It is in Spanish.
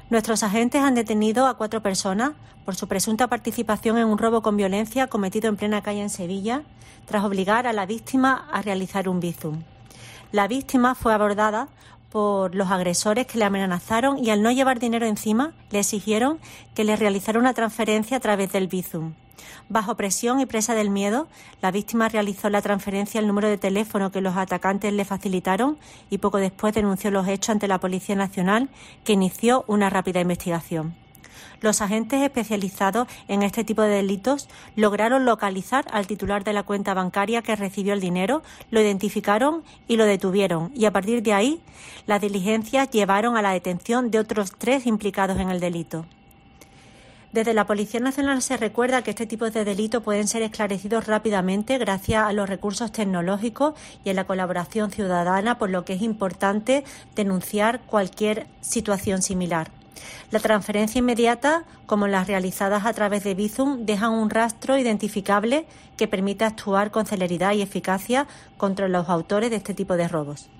Nuestros agentes han detenido a 4 personas por su presunta participación en un robo con violencia cometido en plena calle en Sevilla, tras obligar a la víctima a realizar un Bizum. La víctima fue abordada por los agresores que le amenazaron y, al no llevar dinero encima, le exigieron que le realizara una transferencia a través del Bizum. Bajo presión y presa del miedo, la víctima realizó la transferencia al número de teléfono que los atacantes le facilitaron y poco después denunció los hechos ante la Policía Nacional, que inició una rápida investigación. Los agentes especializados en este tipo de delitos lograron localizar al titular de la cuenta bancaria que recibió el dinero, lo identificaron y lo detuvieron, y a partir de ahí las diligencias llevaron a la detención de otros 3 implicados en el delito. Desde la Policía Nacional se recuerda que este tipo de delitos pueden ser esclarecidos rápidamente gracias a los recursos tecnológicos y a la colaboración ciudadana, por lo que es importante denunciar cualquier situación similar. La transferencia inmediata, como las realizadas a través de Bizum, dejan un rastro identificable que permite actuar con celeridad y eficacia contra los autores de este tipo de robos.